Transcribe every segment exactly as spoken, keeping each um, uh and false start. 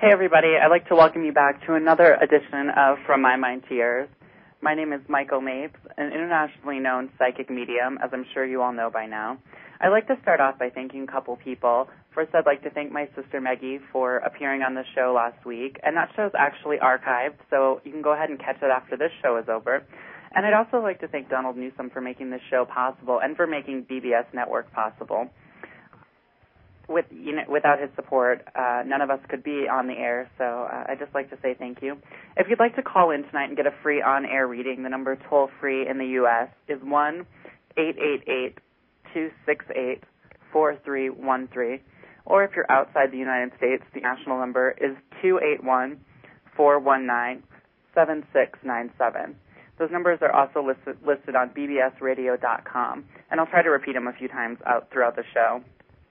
Hey, everybody. I'd like to welcome you back to another edition of From My Mind to Yours. My name is Michael Mapes, an internationally known psychic medium, as I'm sure you all know by now. I'd like to start off by thanking a couple people. First, I'd like to thank my sister Maggie for appearing on the show last week, and that show's actually archived, so you can go ahead and catch it after this show is over. And I'd also like to thank Donald Newsom for making this show possible and for making B B S Network possible. With, you know, without his support, uh, none of us could be on the air, so uh, I'd just like to say thank you. If you'd like to call in tonight and get a free on-air reading, the number toll-free in the U S is one eight eight eight, two six eight, four three one three. Or if you're outside the United States, the national number is two eight one, four one nine, seven six nine seven. Those numbers are also listed, listed on b b s radio dot com, and I'll try to repeat them a few times out throughout the show.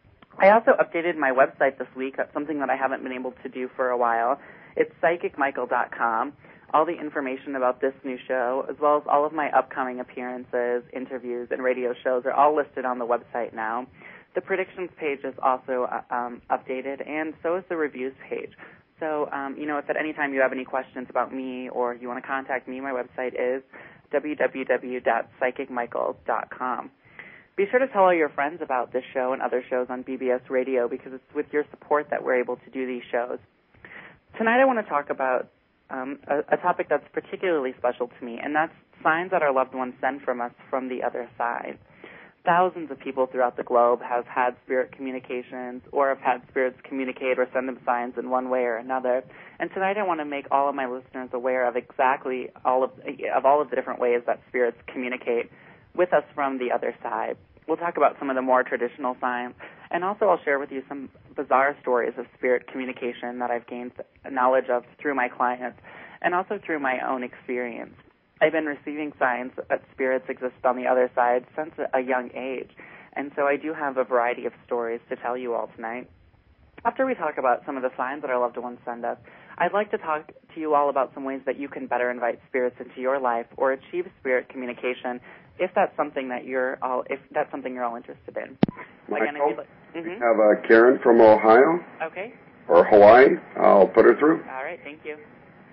I also updated my website this week. That's something that I haven't been able to do for a while. It's psychic michael dot com. All the information about this new show, as well as all of my upcoming appearances, interviews, and radio shows are all listed on the website now. The predictions page is also uh, um, updated, and so is the reviews page. So, um, you know, if at any time you have any questions about me or you want to contact me, my website is w w w dot psychic michael dot com. Be sure to tell all your friends about this show and other shows on B B S Radio because it's with your support that we're able to do these shows. Tonight I want to talk about um, a, a topic that's particularly special to me, and that's signs that our loved ones send from us from the other side. Thousands of people throughout the globe have had spirit communications or have had spirits communicate or send them signs in one way or another. And tonight I want to make all of my listeners aware of exactly all of, of all of the different ways that spirits communicate with us from the other side. We'll talk about some of the more traditional signs, and also I'll share with you some bizarre stories of spirit communication that I've gained knowledge of through my clients and also through my own experience. I've been receiving signs that spirits exist on the other side since a young age, and so I do have a variety of stories to tell you all tonight. After we talk about some of the signs that our loved ones send us, I'd like to talk to you all about some ways that you can better invite spirits into your life or achieve spirit communication if that's something that you're all if that's something you're all interested in. Again, if you'd like, mm-hmm. We have uh, Karen from Ohio. Okay. Or Hawaii. I'll put her through. All right, thank you.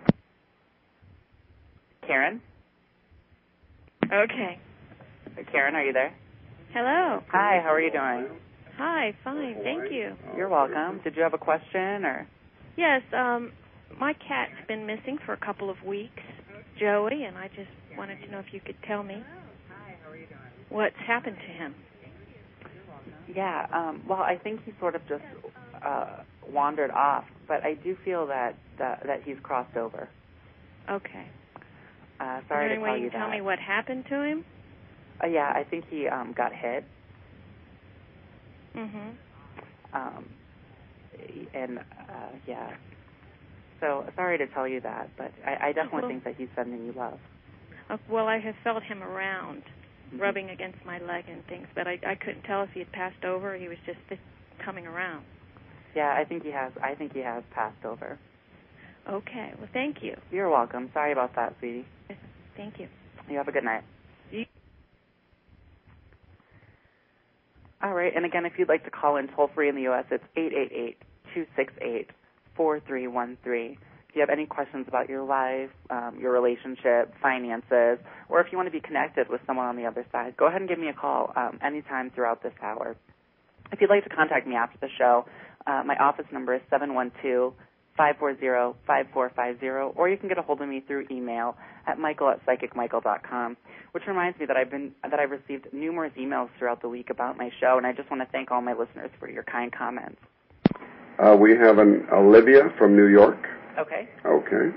Karen? Okay. Karen, are you there? Hello. Hi, how are you doing? Hi, fine, thank you. You're welcome. Did you have a question or? Yes, um, my cat's been missing for a couple of weeks, Joey, and I just wanted to know if you could tell me what's happened to him. Yeah, um, well, I think he sort of just uh, wandered off, but I do feel that that, that he's crossed over. Okay. Uh, sorry to tell you, you that. Tell me what happened to him? Uh, yeah, I think he um, got hit. Mhm. Um, and uh, yeah, so sorry to tell you that, but I, I definitely well, think that he's sending you love. Uh, well, I have felt him around, mm-hmm. rubbing against my leg and things, but I, I couldn't tell if he had passed over or he was just coming around. Yeah, I think he has. I think he has passed over. Okay. Well, thank you. You're welcome. Sorry about that, sweetie. Thank you. You have a good night. You- All right, and again, if you'd like to call in toll-free in the U S, it's eight eight eight, two six eight, four three one three. If you have any questions about your life, um, your relationship, finances, or if you want to be connected with someone on the other side, go ahead and give me a call um, anytime throughout this hour. If you'd like to contact me after the show, uh, my office number is seven one two, five four zero, five four five zero, or you can get a hold of me through email at michael at psychic michael dot com, which reminds me that I've been that I've received numerous emails throughout the week about my show, and I just want to thank all my listeners for your kind comments. Uh, we have an Olivia from New York. Okay. Okay.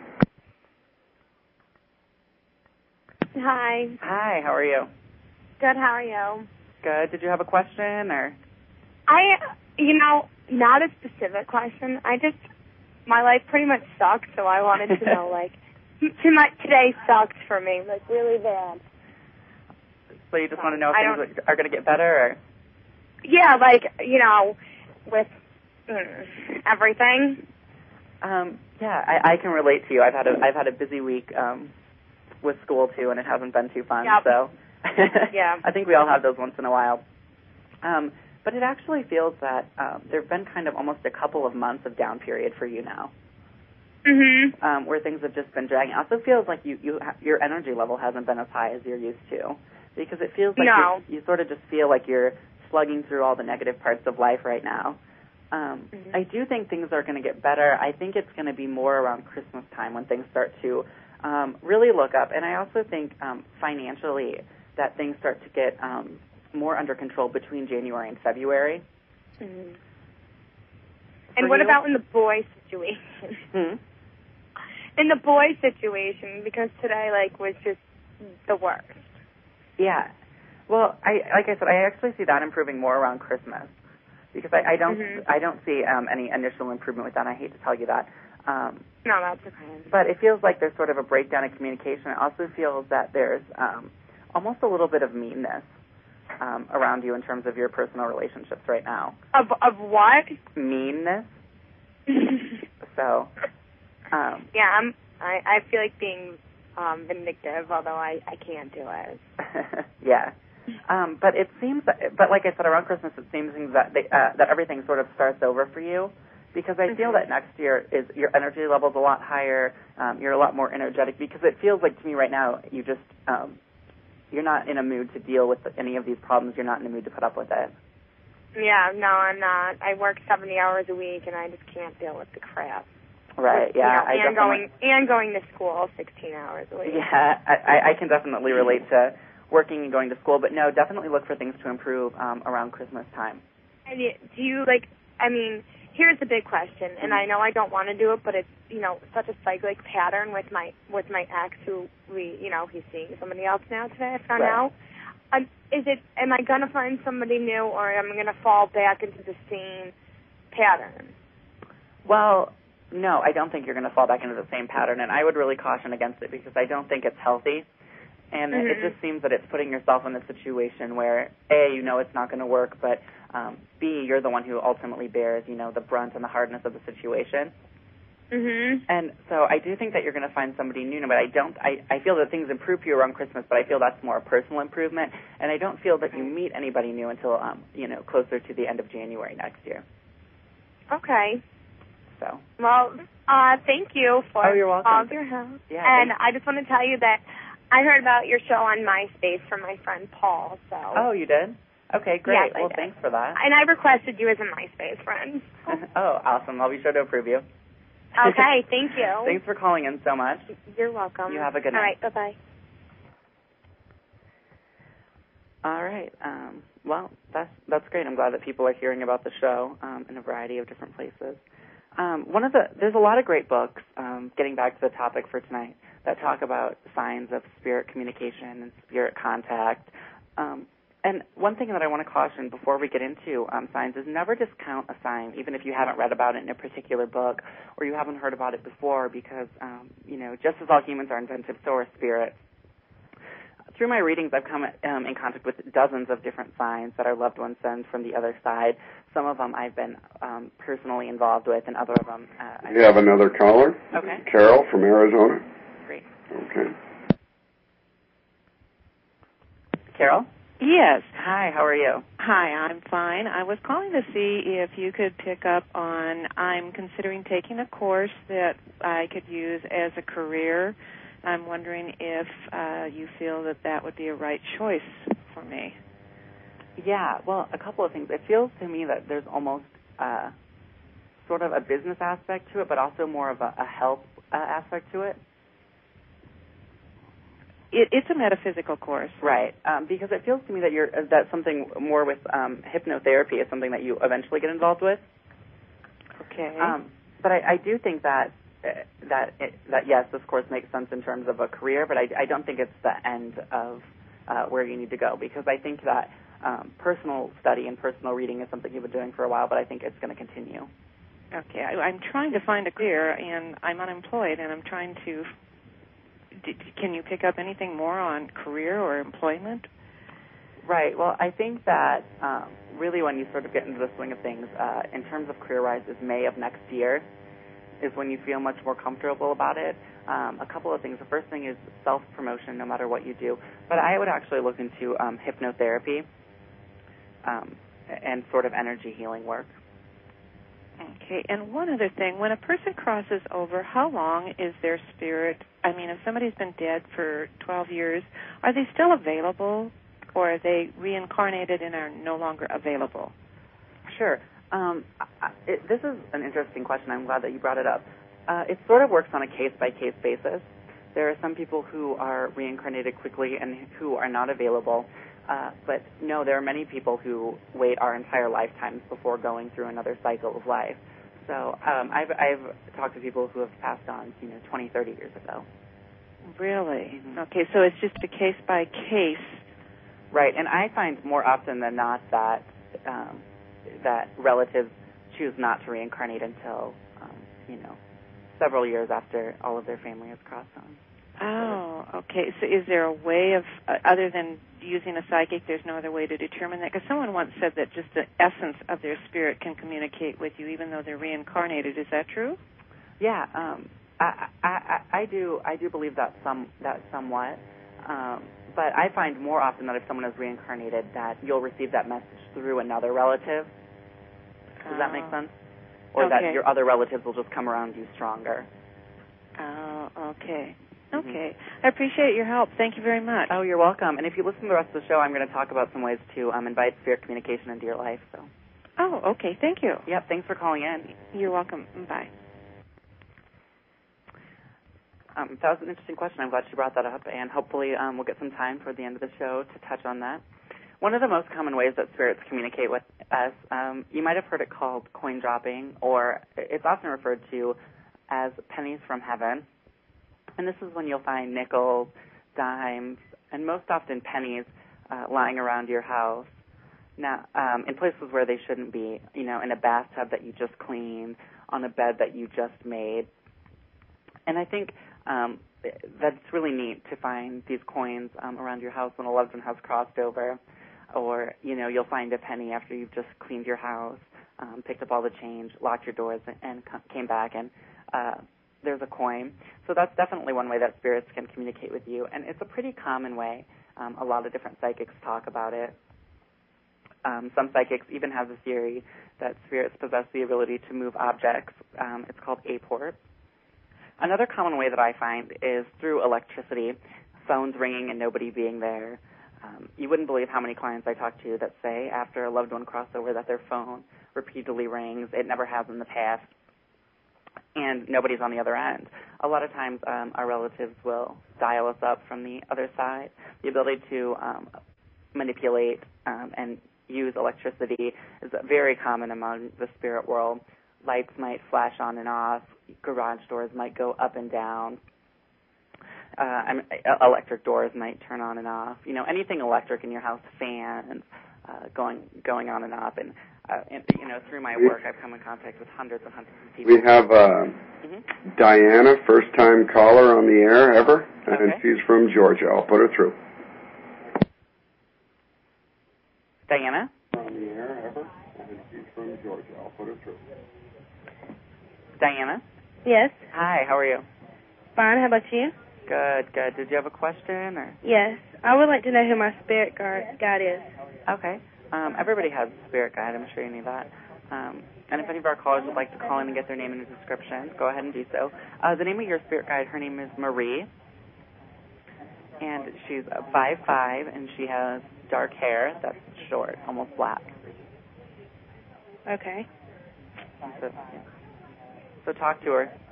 Hi. Hi, how are you? Good, how are you? Good. Did you have a question, or? I, you know, not a specific question. I just, my life pretty much sucks, so I wanted to know, like, tonight, today sucked for me, like, really bad. So you just want to know if things are going to get better, or? Yeah, like, you know, with mm, everything. Um, yeah, I, I can relate to you. I've had a I've had a busy week um, with school too, and it hasn't been too fun. Yep. So yeah, I think we all have those once in a while. Um, but it actually feels that um, there've been kind of almost a couple of months of down period for you now. Mhm. um, where things have just been dragging. It also feels like you, you ha- your energy level hasn't been as high as you're used to, because it feels like No. you, you sort of just feel like you're slugging through all the negative parts of life right now. Um, Mhm. I do think things are going to get better. I think it's going to be more around Christmas time when things start to um, really look up. And I also think um, financially that things start to get um, more under control between January and February. Mhm. For And what you? about in the boy situation? Hmm? In the boy situation, because today, like, was just the worst. Yeah. Well, I like I said, I actually see that improving more around Christmas, because I, I don't Mhm. I don't see um, any initial improvement with that. And I hate to tell you that. Um, No, that's okay. But it feels like there's sort of a breakdown in communication. It also feels that there's um, almost a little bit of meanness um, around you in terms of your personal relationships right now. Of of what? Meanness. So, um, yeah, I'm. I I feel like being um, vindictive, although I I can't do it. yeah. Um, but it seems, that, but like I said, around Christmas, it seems that they, uh, that everything sort of starts over for you. Because I feel Mhm. that next year is your energy level's a lot higher. Um, you're a lot more energetic. Because it feels like to me right now, you just um, you're not in a mood to deal with any of these problems. You're not in a mood to put up with it. Yeah, no, I'm not. I work seventy hours a week, and I just can't deal with the crap. Right. Yeah. You know, I and definitely, going and going to school sixteen hours a week. Yeah, I, I can definitely relate to working and going to school. But no, definitely look for things to improve um, around Christmas time. And you, do you like? I mean, here's the big question, and I know I don't want to do it, but it's you know such a cyclic pattern with my with my ex, who we you know he's seeing somebody else now today. I found Right. out. Um, is it? Am I gonna find somebody new, or am I gonna fall back into the same pattern? Well, no, I don't think you're going to fall back into the same pattern, and I would really caution against it because I don't think it's healthy. And Mm-hmm. it just seems that it's putting yourself in a situation where, A, you know it's not going to work, but um, B, you're the one who ultimately bears, you know, the brunt and the hardness of the situation. Mhm. And so I do think that you're going to find somebody new, but I don't. I, I feel that things improve for you around Christmas, but I feel that's more a personal improvement, and I don't feel that you meet anybody new until, um, you know, closer to the end of January next year. Okay. So. Well, uh, thank you for Oh, you're welcome. all of your help. Yeah. And thanks. I just want to tell you that I heard about your show on MySpace from my friend Paul. So. Oh, you did? Okay, great. Yes, I well, did. thanks for that. And I requested you as a MySpace friend. Oh, awesome. I'll be sure to approve you. Okay, thank you. Thanks for calling in so much. You're welcome. You have a good night. All right, bye-bye. All right. Um, well, that's that's great. I'm glad that people are hearing about the show um, in a variety of different places. Um, one of the there's a lot of great books. Um, getting back to the topic for tonight, that talk about signs of spirit communication and spirit contact. Um, and one thing that I want to caution before we get into um, signs is never discount a sign, even if you haven't read about it in a particular book or you haven't heard about it before, because um, you know, just as all humans are inventive, so are spirits. Through my readings, I've come um, in contact with dozens of different signs that our loved ones send from the other side. Some of them I've been um, personally involved with, and other of them... Uh, We have another caller. Okay. Carol from Arizona. Great. Okay. Carol? Yes. Hi, how are you? Hi, I'm fine. I was calling to see if you could pick up on, I'm considering taking a course that I could use as a career. I'm wondering if uh, you feel that that would be a right choice for me. Yeah, well, a couple of things. It feels to me that there's almost uh, sort of a business aspect to it, but also more of a, a health uh, aspect to it. It, it's a metaphysical course. Right, um, because it feels to me that you're that something more with um, hypnotherapy is something that you eventually get involved with. Okay. Um, but I, I do think that uh, that it, that yes, this course makes sense in terms of a career, but I, I don't think it's the end of uh, where you need to go, because I think that um, personal study and personal reading is something you've been doing for a while, but I think it's going to continue. Okay. I, I'm trying to find a career, and I'm unemployed, and I'm trying to. D- can you pick up anything more on career or employment? Right. Well, I think that um, really when you sort of get into the swing of things, uh, in terms of career-wise, is May of next year is when you feel much more comfortable about it. Um, a couple of things. The first thing is self-promotion, no matter what you do. But I would actually look into um, hypnotherapy um, and sort of energy healing work. Okay, and one other thing, when a person crosses over, how long is their spirit? I mean, if somebody's been dead for twelve years, are they still available, or are they reincarnated and are no longer available? Sure. Um, I, it, this is an interesting question. I'm glad that you brought it up. Uh, it sort of works on a case-by-case basis. There are some people who are reincarnated quickly and who are not available. Uh, but no, there are many people who wait our entire lifetimes before going through another cycle of life. So um, I've, I've talked to people who have passed on, you know, twenty, thirty years ago. Really? Mm-hmm. Okay, so it's just a case by case. Right, and I find more often than not that um, that relatives choose not to reincarnate until, um, you know, several years after all of their family has crossed on. Oh, okay. So is there a way of, uh, other than using a psychic, there's no other way to determine that? Because someone once said that just the essence of their spirit can communicate with you even though they're reincarnated. Is that true? Yeah, um, I, I, I, I do I do believe that some that somewhat. Um, but I find more often that if someone is reincarnated that you'll receive that message through another relative. Does oh. that make sense? Or okay. that your other relatives will just come around you stronger. Oh, okay. Okay. I appreciate your help. Thank you very much. Oh, you're welcome. And if you listen to the rest of the show, I'm going to talk about some ways to um, invite spirit communication into your life. So. Oh, okay. Thank you. Yep. Thanks for calling in. You're welcome. Bye. Um, that was an interesting question. I'm glad you brought that up, and hopefully um, we'll get some time for the end of the show to touch on that. One of the most common ways that spirits communicate with us, um, you might have heard it called coin dropping, or it's often referred to as pennies from heaven. And this is when you'll find nickels, dimes, and most often pennies uh, lying around your house. Now, um, in places where they shouldn't be, you know, in a bathtub that you just cleaned, on a bed that you just made. And I think um, that's really neat to find these coins um, around your house when a loved one has crossed over. Or, you know, you'll find a penny after you've just cleaned your house, um, picked up all the change, locked your doors, and, and came back, and uh, there's a coin. So that's definitely one way that spirits can communicate with you, and it's a pretty common way. Um, a lot of different psychics talk about it. Um, some psychics even have the theory that spirits possess the ability to move objects. Um, it's called apport. Another common way that I find is through electricity, phones ringing and nobody being there. Um, you wouldn't believe how many clients I talk to that say after a loved one crossover that their phone repeatedly rings. It never has in the past, and nobody's on the other end. A lot of times um, our relatives will dial us up from the other side. The ability to um, manipulate um, and use electricity is very common among the spirit world. Lights might flash on and off. Garage doors might go up and down. Uh, electric doors might turn on and off. You know, anything electric in your house, fans uh, going going on and off. And, uh, and, you know, through my work, I've come in contact with hundreds and hundreds of people. We have uh, mm-hmm. Diana, first-time caller on the air ever, and okay. she's from Georgia. I'll put her through. Diana? On the air ever, and she's from Georgia. I'll put her through. Diana? Yes. Hi, how are you? Fine, how about you? Good, good. Did you have a question? Or? Yes. I would like to know who my spirit guide, guide is. Okay. Um, everybody has a spirit guide. I'm sure you knew that. Um, and if any of our callers would like to call in and get their name in the description, go ahead and do so. Uh, the name of your spirit guide, her name is Marie. And she's five foot five, and she has dark hair that's short, almost black. Okay. So, yeah. so talk to her.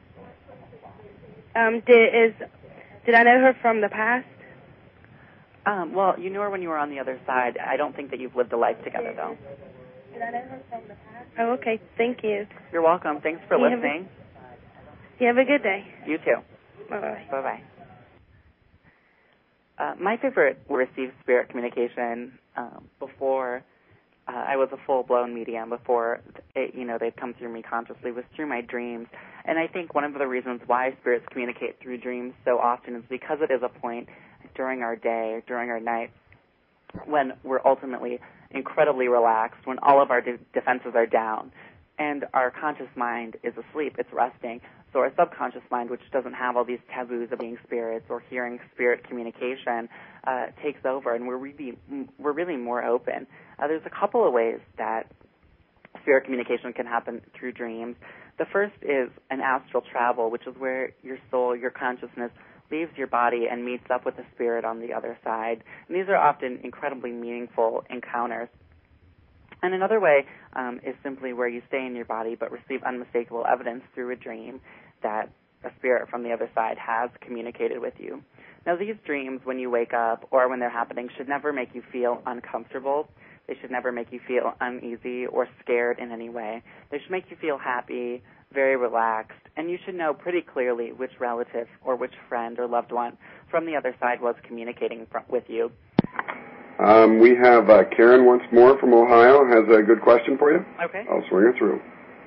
Um, did, is, did I know her from the past? Um, well, you knew her when you were on the other side. I don't think that you've lived a life together, though. Did I know her from the past? Oh, okay. Thank you. You're welcome. Thanks for you listening. Have a, you have a good day. You too. Bye-bye. Bye-bye. Uh, my favorite received spirit communication um, before uh, I was a full-blown medium, before it, you know they'd come through me consciously, was through my dreams. And I think one of the reasons why spirits communicate through dreams so often is because it is a point during our day, during our night, when we're ultimately incredibly relaxed, when all of our de- defenses are down, and our conscious mind is asleep, it's resting. So our subconscious mind, which doesn't have all these taboos of being spirits or hearing spirit communication, uh, takes over, and we're really, we're really more open. Uh, there's a couple of ways that spirit communication can happen through dreams. The first is an astral travel, which is where your soul, your consciousness, leaves your body and meets up with the spirit on the other side. And these are often incredibly meaningful encounters. And another way um, is simply where you stay in your body but receive unmistakable evidence through a dream that a spirit from the other side has communicated with you. Now, these dreams, when you wake up or when they're happening, should never make you feel uncomfortable. They should never make you feel uneasy or scared in any way. They should make you feel happy, very relaxed, and you should know pretty clearly which relative or which friend or loved one from the other side was communicating fr- with you. Um, we have uh, Karen once more from Ohio has a good question for you. Okay. I'll swing her through.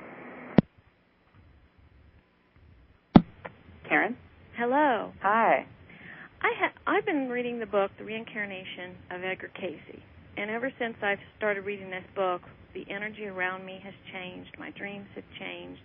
Karen? Hello. Hi. I ha- I've been reading the book, The Reincarnation of Edgar Cayce, and ever since I've started reading this book, the energy around me has changed. My dreams have changed,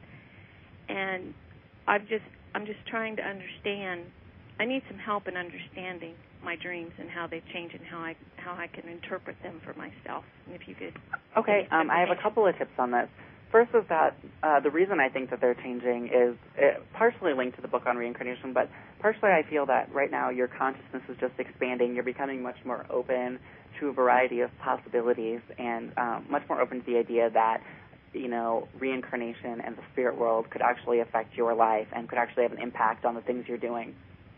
and I've just I'm just trying to understand. I need some help in understanding my dreams and how they've changed and how I how I can interpret them for myself. And if you could. Okay, um, I have a couple of tips on this. First is that uh, the reason I think that they're changing is uh, partially linked to the book on reincarnation, but partially I feel that right now your consciousness is just expanding. You're becoming much more open to a variety of possibilities and um, much more open to the idea that, you know, reincarnation and the spirit world could actually affect your life and could actually have an impact on the things you're doing.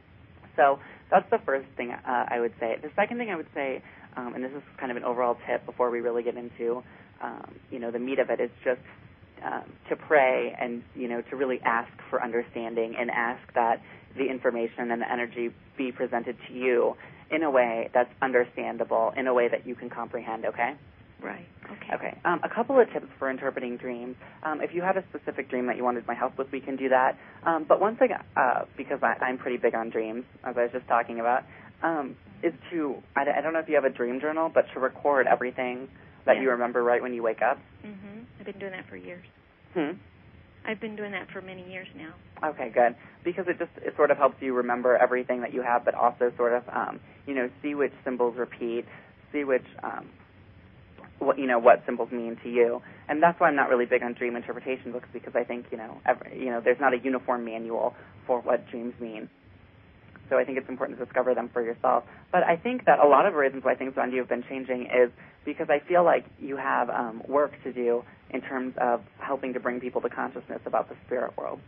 So that's the first thing uh, I would say. The second thing I would say, um, and this is kind of an overall tip before we really get into, um, you know, the meat of it, is just um, to pray and, you know, to really ask for understanding and ask that the information and the energy be presented to you in a way that's understandable, in a way that you can comprehend, okay? Right. Okay. Okay. Um, a couple of tips for interpreting dreams. Um, if you have a specific dream that you wanted my help with, we can do that. Um, but one thing, uh, because I, I'm pretty big on dreams, as I was just talking about, um, is to, I, I don't know if you have a dream journal, but to record everything that yeah. you remember right when you wake up. Mm-hmm. I've been doing that for years. Hmm? I've been doing that for many years now. Okay, good. Because it just it sort of helps you remember everything that you have, but also sort of, um, you know, see which symbols repeat, see which, um, what you know, what symbols mean to you. And that's why I'm not really big on dream interpretation books, because I think, you know, every, you know, there's not a uniform manual for what dreams mean. So I think it's important to discover them for yourself. But I think that a lot of the reasons why things around you have been changing is because I feel like you have um, work to do in terms of helping to bring people to consciousness about the spirit world.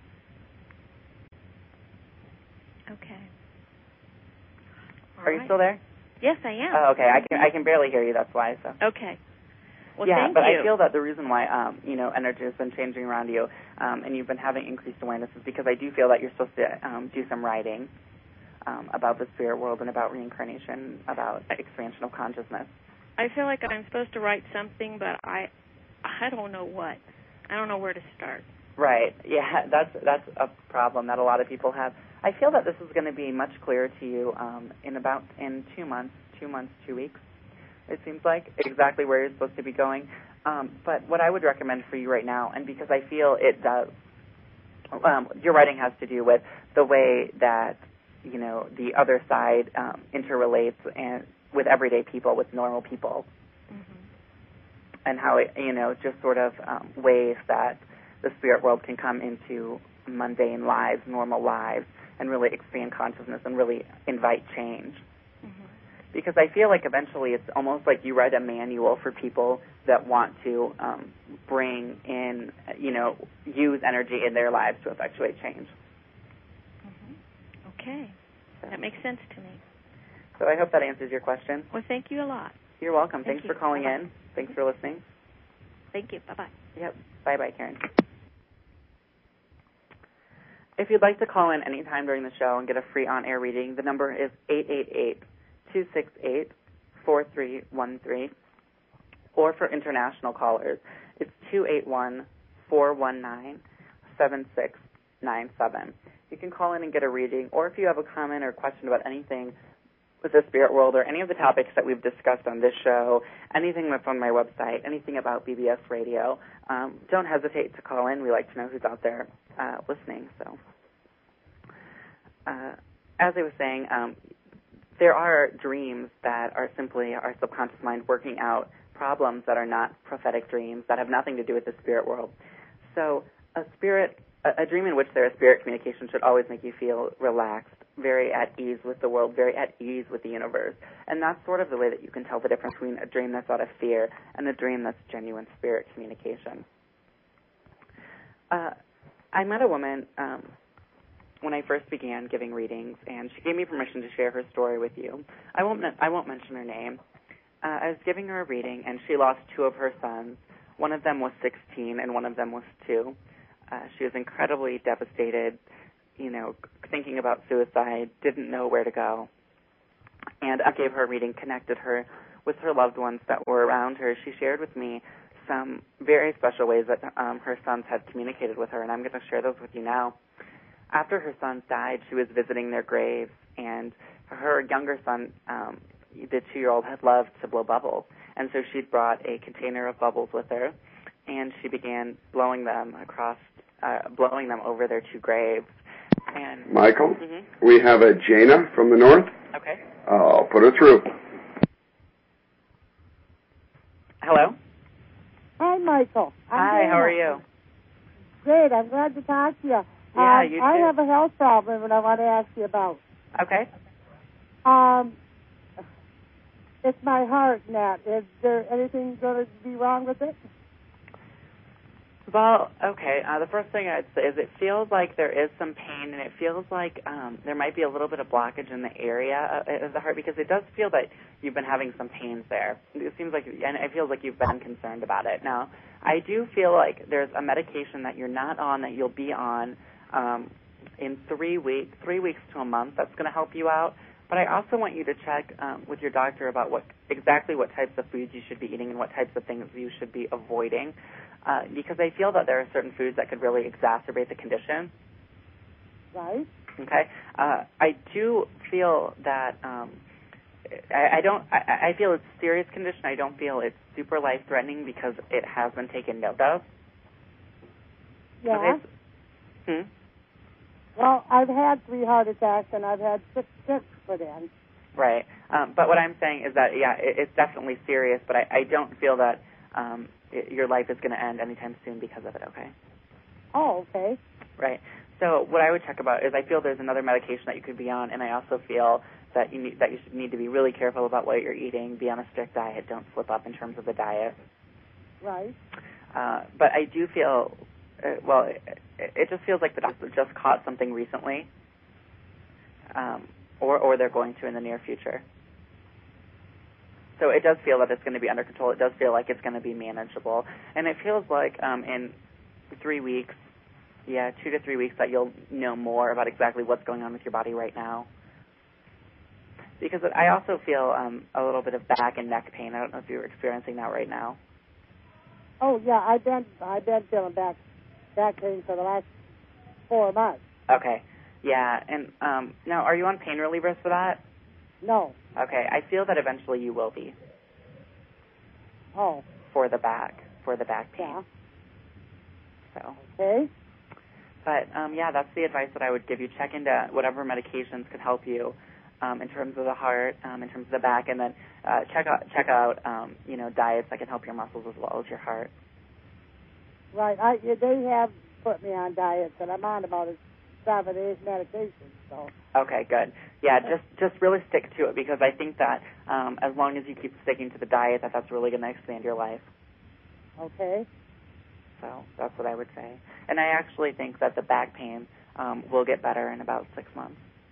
Okay. All Are you right. still there? Yes, I am. Oh, okay. I can I can barely hear you. That's why. So. Okay. Well, yeah, thank but you. I feel that the reason why um, you know energy has been changing around you, um, and you've been having increased awareness, is because I do feel that you're supposed to um, do some writing um, about the spirit world and about reincarnation, about expansion of consciousness. I feel like I'm supposed to write something, but I I don't know what. I don't know where to start. Right. Yeah, that's that's a problem that a lot of people have. I feel that this is going to be much clearer to you um, in about in two months, two months, two weeks. It seems like exactly where you're supposed to be going. Um, but what I would recommend for you right now, and because I feel it does, um, your writing has to do with the way that you know the other side um, interrelates and with everyday people, with normal people, mm-hmm. and how it you know just sort of um, ways that the spirit world can come into mundane lives, normal lives, and really expand consciousness and really invite change. Mm-hmm. Because I feel like eventually it's almost like you write a manual for people that want to um, bring in, you know, use energy in their lives to effectuate change. Mm-hmm. Okay. That makes sense to me. So I hope that answers your question. Well, thank you a lot. You're welcome. Thank Thanks you. for calling Bye-bye. in. Thanks for listening. Thank you. Bye-bye. Yep. Bye-bye, Karen. If you'd like to call in any time during the show and get a free on-air reading, the number is eight eight eight, two six eight, four three one three. Or for international callers, it's two eight one, four one nine, seven six nine seven. You can call in and get a reading, or if you have a comment or question about anything with the spirit world or any of the topics that we've discussed on this show, anything that's on my website, anything about B B S Radio, um, don't hesitate to call in. We like to know who's out there uh, listening. So, uh, as I was saying, um, there are dreams that are simply our subconscious mind working out problems that are not prophetic dreams, that have nothing to do with the spirit world. So a spirit, a, a dream in which there is spirit communication should always make you feel relaxed, very at ease with the world, very at ease with the universe. And that's sort of the way that you can tell the difference between a dream that's out of fear and a dream that's genuine spirit communication. Uh, I met a woman um, when I first began giving readings, and she gave me permission to share her story with you. I won't, I won't mention her name. Uh, I was giving her a reading, and she lost two of her sons. One of them was sixteen, and one of them was two. Uh, she was incredibly devastated, you know, thinking about suicide, didn't know where to go. And I gave her a reading, connected her with her loved ones that were around her. She shared with me some very special ways that um, her sons had communicated with her, and I'm going to share those with you now. After her sons died, she was visiting their graves, and her younger son, um, the two-year-old, had loved to blow bubbles, and so she'd brought a container of bubbles with her, and she began blowing them across, uh, blowing them over their two graves. And Michael, mm-hmm. we have a Jana from the north. Okay. I'll put her through. Hello. Hi, Michael. I'm Hi, Jana. how are you? Great. I'm glad to talk to you. Yeah, um, you too. I have a health problem that I want to ask you about. Okay. Um, it's my heart, Nat. Is there anything going to be wrong with it? Well, okay. Uh, the first thing I'd say is it feels like there is some pain, and it feels like um, there might be a little bit of blockage in the area of the heart, because it does feel that you've been having some pains there. It seems like, and it feels like you've been concerned about it. Now, I do feel like there's a medication that you're not on that you'll be on um, in three weeks, three weeks to a month. That's going to help you out. But I also want you to check um, with your doctor about what exactly what types of foods you should be eating and what types of things you should be avoiding. Uh, because I feel that there are certain foods that could really exacerbate the condition. Right. Okay. Uh, I do feel that um, I, I don't. I, I feel it's a serious condition. I don't feel it's super life-threatening because it has been taken note of. Yeah. Okay. Hmm. Well, I've had three heart attacks, and I've had six six put in. Right. Um, but what I'm saying is that, yeah, it, it's definitely serious, but I, I don't feel that um, it, your life is going to end anytime soon because of it, okay? Oh, okay. Right. So what I would check about is I feel there's another medication that you could be on, and I also feel that you need, that you should need to be really careful about what you're eating, be on a strict diet, don't slip up in terms of the diet. Right. Uh, but I do feel, uh, well, it, it just feels like the doctor just caught something recently, um, or, or they're going to in the near future. So it does feel that it's going to be under control. It does feel like it's going to be manageable. And it feels like um, in three weeks, yeah, two to three weeks, that you'll know more about exactly what's going on with your body right now. Because I also feel um, a little bit of back and neck pain. I don't know if you're experiencing that right now. Oh, yeah, I've been, I've been feeling back, back pain for the last four months. Okay. Yeah. And um, now, are you on pain relievers for that? No. Okay. I feel that eventually you will be. Oh. For the back, for the back pain. Yeah. So. Okay. But, um, yeah, that's the advice that I would give you. Check into whatever medications could help you um, in terms of the heart, um, in terms of the back, and then uh, check out, check out um, you know, diets that can help your muscles as well as your heart. Right. I, they have put me on diets, and I'm on about a seven, eight medications. So. Okay, good. Yeah, just just really stick to it, because I think that um, as long as you keep sticking to the diet, that that's really going to expand your life. Okay. So that's what I would say. And I actually think that the back pain um, will get better in about six months.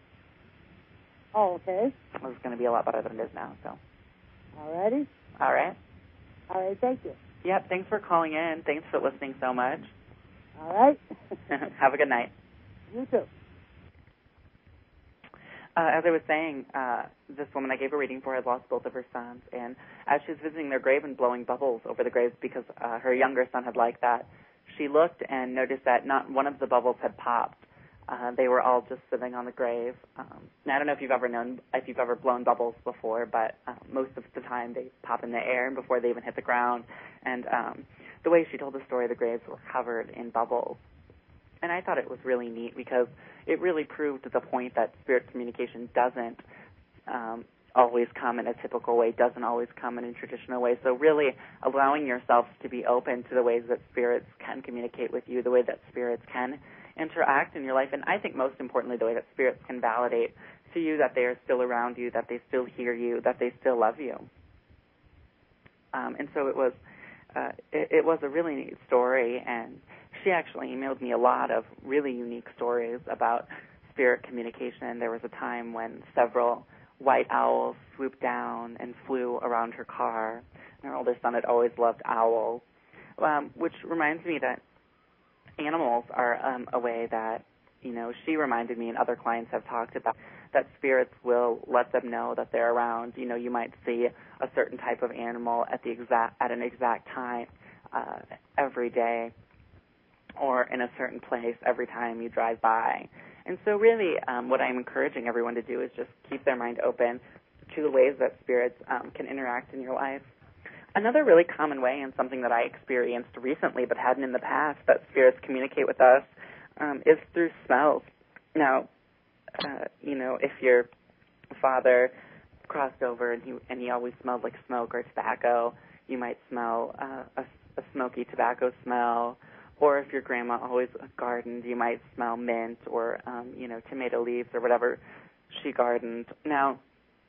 Oh, okay. It's going to be a lot better than it is now. So. All righty. All right. All right, thank you. Yep, thanks for calling in. Thanks for listening so much. All right. Have a good night. You too. Uh, as I was saying, uh, this woman I gave a reading for had lost both of her sons, and as she was visiting their grave and blowing bubbles over the graves because uh, her younger son had liked that, she looked and noticed that not one of the bubbles had popped. Uh, they were all just sitting on the grave. Um, now, I don't know if you've ever known, if you've ever blown bubbles before, but uh, most of the time they pop in the air before they even hit the ground. And um, the way she told the story, the graves were covered in bubbles. And I thought it was really neat because it really proved the point that spirit communication doesn't um, always come in a typical way, doesn't always come in a traditional way. So really allowing yourself to be open to the ways that spirits can communicate with you, the way that spirits can interact in your life, and I think most importantly, the way that spirits can validate to you that they are still around you, that they still hear you, that they still love you. Um, and so it was, uh, it, it was a really neat story, and she actually emailed me a lot of really unique stories about spirit communication. There was a time when several white owls swooped down and flew around her car. And her older son had always loved owls, um, which reminds me that animals are um, a way that, you know, she reminded me and other clients have talked about that spirits will let them know that they're around. You know, you might see a certain type of animal at the exact at an exact time uh, every day, or in a certain place every time you drive by. And so really um, what I'm encouraging everyone to do is just keep their mind open to the ways that spirits um, can interact in your life. Another really common way, and something that I experienced recently but hadn't in the past, that spirits communicate with us um, is through smells. Now, uh, you know, if your father crossed over and he and he always smelled like smoke or tobacco, you might smell uh, a, a smoky tobacco smell. Or if your grandma always gardened, you might smell mint or, um, you know, tomato leaves or whatever she gardened. Now,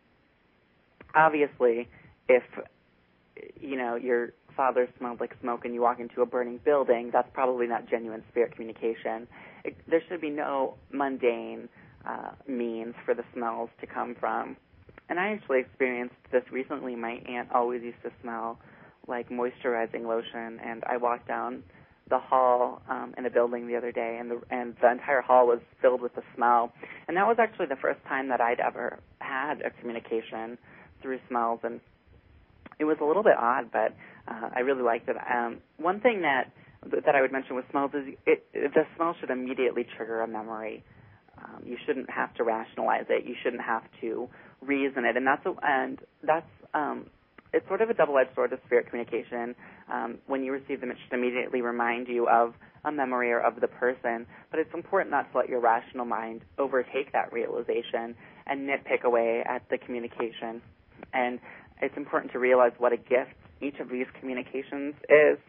obviously, if, you know, your father smelled like smoke and you walk into a burning building, that's probably not genuine spirit communication. It, there should be no mundane uh, means for the smells to come from. And I actually experienced this recently. My aunt always used to smell like moisturizing lotion, and I walked down the hall um, in a building the other day, and the and the entire hall was filled with the smell. And that was actually the first time that I'd ever had a communication through smells, and it was a little bit odd, but uh, I really liked it. Um, one thing that that I would mention with smells is it, it, the smell should immediately trigger a memory. Um, you shouldn't have to rationalize it. You shouldn't have to reason it, and that's a, and that's um, it's sort of a double-edged sword of spirit communication. Um, when you receive them, it should immediately remind you of a memory or of the person. But it's important not to let your rational mind overtake that realization and nitpick away at the communication. And it's important to realize what a gift each of these communications is.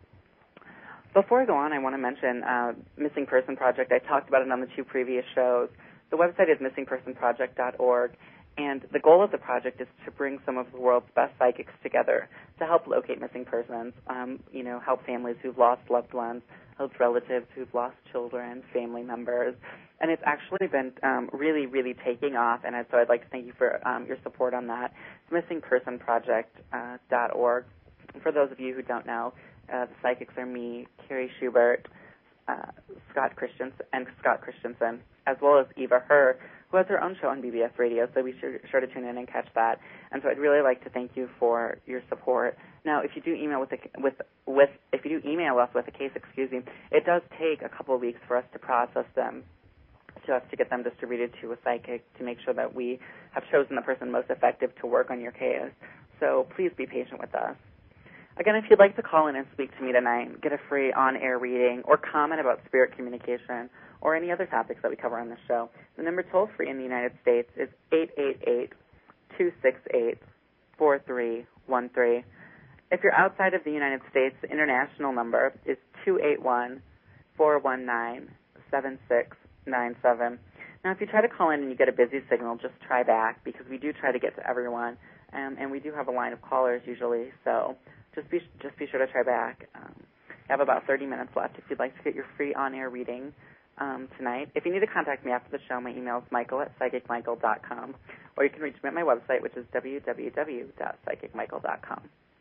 Before I go on, I want to mention uh, Missing Person Project. I talked about it on the two previous shows. The website is missing person project dot org. And the goal of the project is to bring some of the world's best psychics together to help locate missing persons, um, you know, help families who've lost loved ones, help relatives who've lost children, family members. And it's actually been um, really, really taking off, and so I'd like to thank you for um, your support on that. It's missing person project dot org. Uh, for those of you who don't know, uh, the psychics are me, Carrie Schubert, uh, Scott Christensen, and Scott Christensen, as well as Eva Herr, who has her own show on B B S Radio, so be sure, sure to tune in and catch that. And so I'd really like to thank you for your support. Now, if you do email with a, with with if you do email us with a case, excuse me, it does take a couple of weeks for us to process them, to us to get them distributed to a psychic to make sure that we have chosen the person most effective to work on your case. So please be patient with us. Again, if you'd like to call in and speak to me tonight, get a free on-air reading, or comment about spirit communication, or any other topics that we cover on this show, the number toll-free in the United States is eight eight eight, two six eight, four three one three. If you're outside of the United States, the international number is two eight one, four one nine, seven six nine seven. Now, if you try to call in and you get a busy signal, just try back, because we do try to get to everyone, um, and we do have a line of callers usually, so just be just be sure to try back. Um, you have about thirty minutes left if you'd like to get your free on-air reading um, tonight. If you need to contact me after the show, my email is michael at psychic michael dot com, or you can reach me at my website, which is w w w dot psychic michael dot com.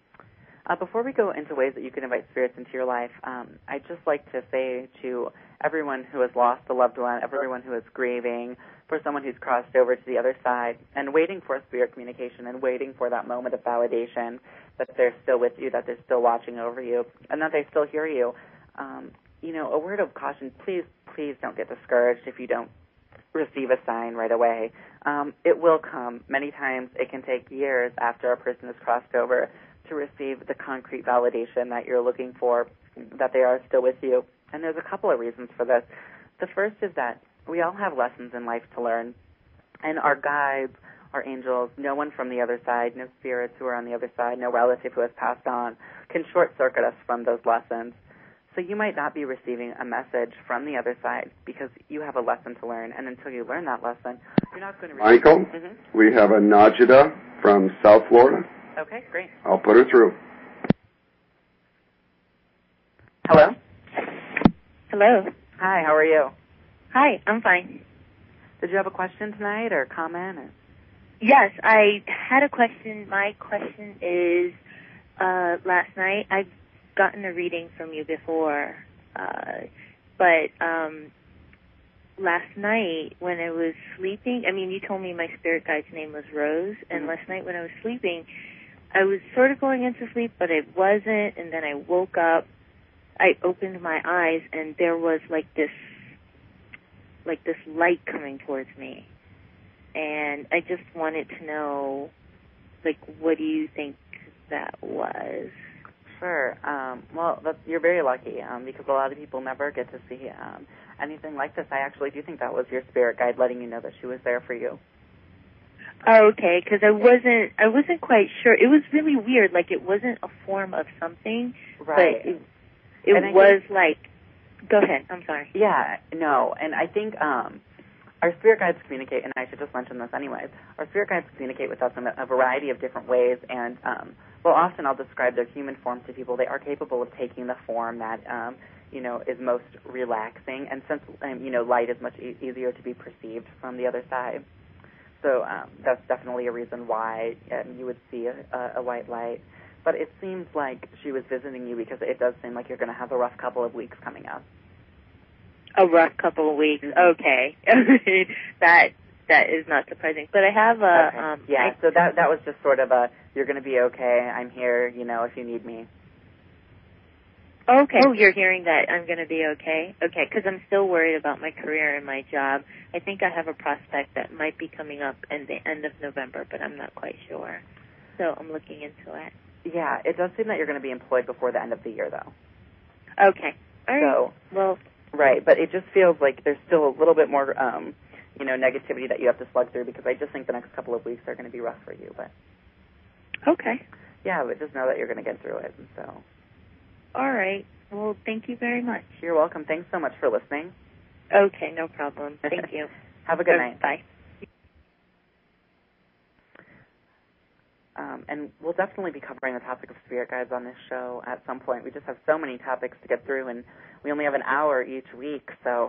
Uh, before we go into ways that you can invite spirits into your life, um, I'd just like to say to everyone who has lost a loved one, everyone who is grieving, for someone who's crossed over to the other side and waiting for spirit communication and waiting for that moment of validation that they're still with you, that they're still watching over you, and that they still hear you. Um, you know, a word of caution, please, please don't get discouraged if you don't receive a sign right away. Um, it will come. Many times it can take years after a person has crossed over to receive the concrete validation that you're looking for, that they are still with you. And there's a couple of reasons for this. The first is that we all have lessons in life to learn, and our guides, our angels, no one from the other side, no spirits who are on the other side, no relative who has passed on, can short-circuit us from those lessons. So you might not be receiving a message from the other side because you have a lesson to learn, and until you learn that lesson, you're not going to receive. Michael, mm-hmm. we have a Najida from South Florida. Okay, great. I'll put her through. Hello? Hello. Hi, how are you? Hi, I'm fine. Did you have a question tonight or a comment? Or? Yes, I had a question. My question is, uh, last night, I've gotten a reading from you before, uh, but um, last night when I was sleeping, I mean, you told me my spirit guide's name was Rose, and mm-hmm. last night when I was sleeping, I was sort of going into sleep, but it wasn't, and then I woke up, I opened my eyes, and there was like this, like this light coming towards me, and I just wanted to know, like, what do you think that was? Sure. Um, well, that's, you're very lucky um, because a lot of people never get to see um, anything like this. I actually do think that was your spirit guide letting you know that she was there for you. Oh, okay, because I wasn't, I wasn't quite sure. It was really weird. Like, it wasn't a form of something, right. but it, it was think, like. Go ahead. I'm sorry. Yeah. No, and I think um, our spirit guides communicate, and I should just mention this anyways. Our spirit guides communicate with us in a variety of different ways, and um, well, often I'll describe their human form to people. They are capable of taking the form that um, you know is most relaxing, and since um, you know light is much e- easier to be perceived from the other side, so um, that's definitely a reason why um, you would see a, a, a white light. But it seems like she was visiting you because it does seem like you're going to have a rough couple of weeks coming up. A rough couple of weeks. Okay, that that is not surprising. But I have a okay. um, yeah. I, so that that was just sort of a you're going to be okay. I'm here, you know, if you need me. Okay. Oh, you're hearing that I'm going to be okay. Okay, because I'm still worried about my career and my job. I think I have a prospect that might be coming up in the end of November, but I'm not quite sure. So I'm looking into it. Yeah, it does seem that you're going to be employed before the end of the year, though. Okay. All right. So, well, right, but it just feels like there's still a little bit more, um, you know, negativity that you have to slug through because I just think the next couple of weeks are going to be rough for you. But okay. Yeah, but just know that you're going to get through it. And so. All right. Well, thank you very much. You're welcome. Thanks so much for listening. Okay, no problem. Thank you. Have a good okay, night. Bye. Um, and we'll definitely be covering the topic of spirit guides on this show at some point. We just have so many topics to get through, and we only have an hour each week, so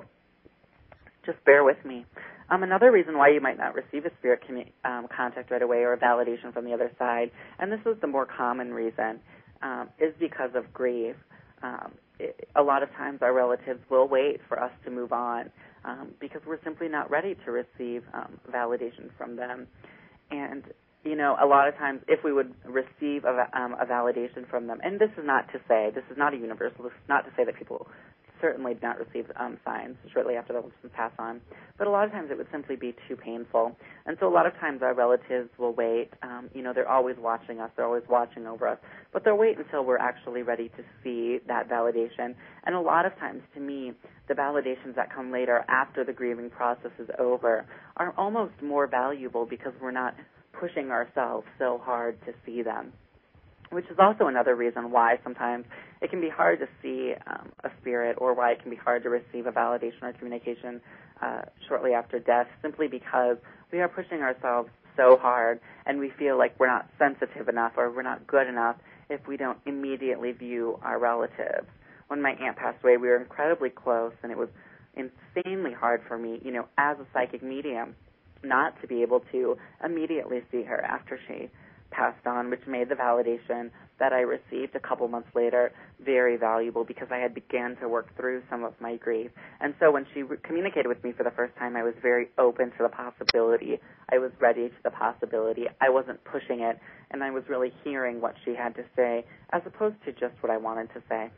just bear with me. Um, another reason why you might not receive a spirit commu- um, contact right away or a validation from the other side, and this is the more common reason, um, is because of grief. Um, it, a lot of times our relatives will wait for us to move on um, because we're simply not ready to receive um, validation from them. And you know, a lot of times if we would receive a, um, a validation from them, and this is not to say, this is not a universal, this is not to say that people certainly do not receive um, signs shortly after the person pass on, but a lot of times it would simply be too painful. And so a lot of times our relatives will wait. Um, you know, they're always watching us, they're always watching over us, but they'll wait until we're actually ready to see that validation. And a lot of times, to me, the validations that come later after the grieving process is over are almost more valuable because we're not pushing ourselves so hard to see them, which is also another reason why sometimes it can be hard to see um, a spirit or why it can be hard to receive a validation or communication uh, shortly after death, simply because we are pushing ourselves so hard and we feel like we're not sensitive enough or we're not good enough if we don't immediately view our relatives. When my aunt passed away, we were incredibly close, and it was insanely hard for me, you know, as a psychic medium, not to be able to immediately see her after she passed on, which made the validation that I received a couple months later very valuable because I had began to work through some of my grief. And so when she re- communicated with me for the first time, I was very open to the possibility. I was ready to the possibility. I wasn't pushing it, and I was really hearing what she had to say as opposed to just what I wanted to say.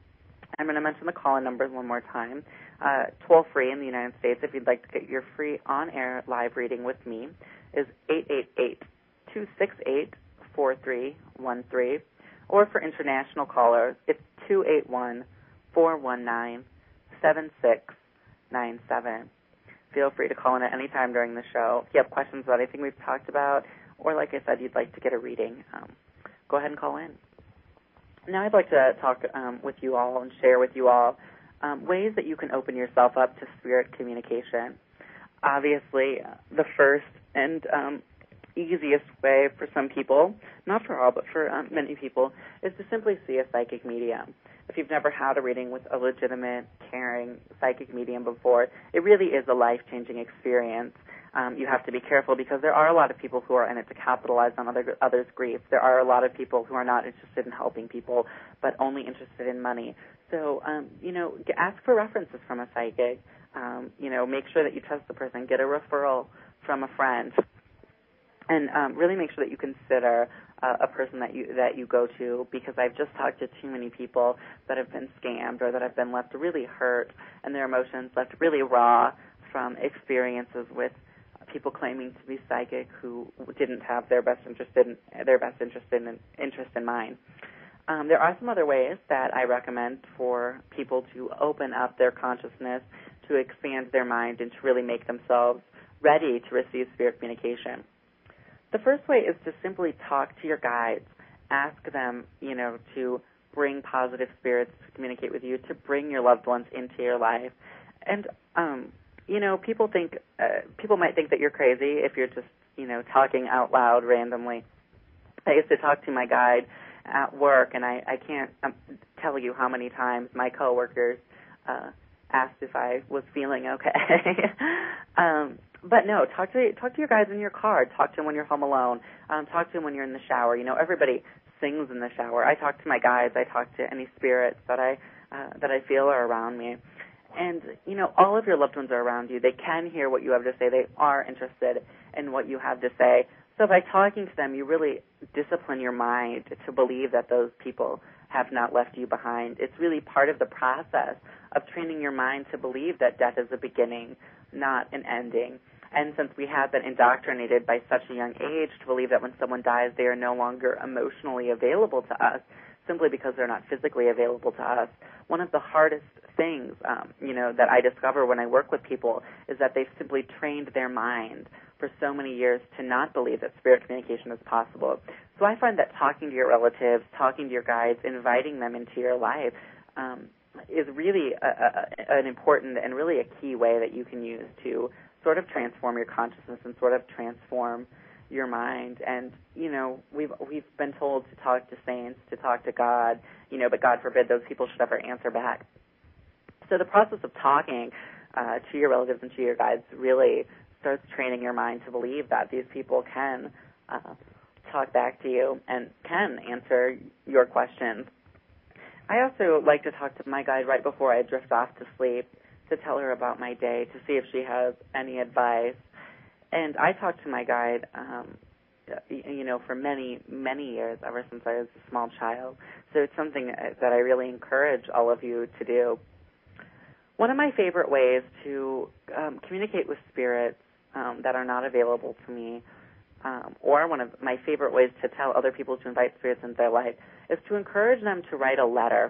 I'm going to mention the call-in numbers one more time. Uh, toll-free in the United States, if you'd like to get your free on-air live reading with me, is eight eight eight, two six eight, four three one three. Or for international callers, it's two eight one, four one nine, seven six nine seven. feel free to call in at any time during the show. If you have questions about anything we've talked about, or like I said, you'd like to get a reading, um, go ahead and call in. Now I'd like to talk um, with you all and share with you all um, ways that you can open yourself up to spirit communication. Obviously, the first and um, easiest way for some people, not for all, but for um, many people, is to simply see a psychic medium. If you've never had a reading with a legitimate, caring psychic medium before, it really is a life-changing experience. Um, you have to be careful because there are a lot of people who are in it to capitalize on other others' grief. There are a lot of people who are not interested in helping people, but only interested in money. So, um, you know, ask for references from a psychic. Um, you know, make sure that you trust the person. Get a referral from a friend. And um, really make sure that you consider uh, a person that you that you go to, because I've just talked to too many people that have been scammed or that have been left really hurt and their emotions left really raw from experiences with people claiming to be psychic who didn't have their best interest in their best interest in interest in mind. Um, there are some other ways that I recommend for people to open up their consciousness, to expand their mind, and to really make themselves ready to receive spirit communication. The first way is to simply talk to your guides. Ask them, you know, to bring positive spirits to communicate with you, to bring your loved ones into your life. And, um, you know, people think, uh, people might think that you're crazy if you're just, you know, talking out loud randomly. I used to talk to my guide at work, and I, I can't um, tell you how many times my coworkers uh, asked if I was feeling okay. um, but no, talk to talk to your guides in your car. Talk to them when you're home alone. Um, talk to them when you're in the shower. You know, everybody sings in the shower. I talk to my guides. I talk to any spirits that I uh, that I feel are around me. And, you know, all of your loved ones are around you. They can hear what you have to say. They are interested in what you have to say. So by talking to them, you really discipline your mind to believe that those people have not left you behind. It's really part of the process of training your mind to believe that death is a beginning, not an ending. And since we have been indoctrinated by such a young age to believe that when someone dies, they are no longer emotionally available to us simply because they're not physically available to us, one of the hardest things, um, you know, that I discover when I work with people is that they've simply trained their mind for so many years to not believe that spirit communication is possible. So I find that talking to your relatives, talking to your guides, inviting them into your life um, is really a, a, an important and really a key way that you can use to sort of transform your consciousness and sort of transform your mind. And, you know, we've we've been told to talk to saints, to talk to God, you know, but God forbid those people should ever answer back. So the process of talking uh, to your relatives and to your guides really starts training your mind to believe that these people can uh, talk back to you and can answer your questions. I also like to talk to my guide right before I drift off to sleep to tell her about my day, to see if she has any advice. And I talk to my guide, um, you know, for many, many years, ever since I was a small child. So it's something that I really encourage all of you to do. One of my favorite ways to um, communicate with spirits um, that are not available to me, um, or one of my favorite ways to tell other people to invite spirits into their life, is to encourage them to write a letter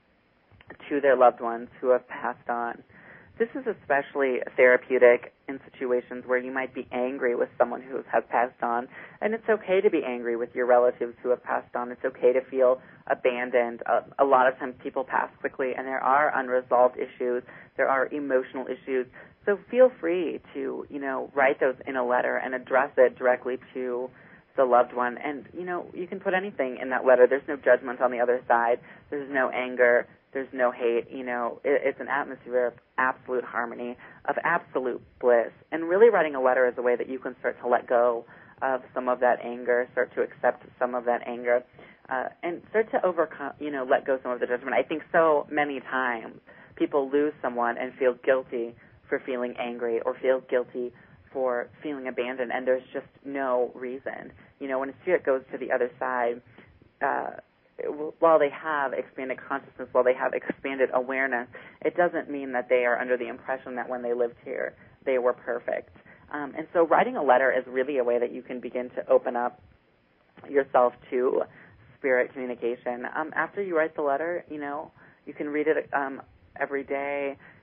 to their loved ones who have passed on. This is especially therapeutic in situations where you might be angry with someone who has passed on, and it's okay to be angry with your relatives who have passed on. It's okay to feel abandoned. Uh, a lot of times people pass quickly, and there are unresolved issues. There are emotional issues. So feel free to, you know, write those in a letter and address it directly to the loved one. And, you know, you can put anything in that letter. There's no judgment on the other side. There's no anger. There's no hate. You know, it, it's an atmosphere of absolute harmony, of absolute bliss. And really writing a letter is a way that you can start to let go of some of that anger, start to accept some of that anger, uh, and start to overcome, you know, let go some of the judgment. I think so many times people lose someone and feel guilty for feeling angry or feel guilty for feeling abandoned, and there's just no reason. You know, when a spirit goes to the other side, uh, while they have expanded consciousness, while they have expanded awareness, it doesn't mean that they are under the impression that when they lived here, they were perfect. Um, and so writing a letter is really a way that you can begin to open up yourself to spirit communication. Um, after you write the letter, you know, you can read it um, every day.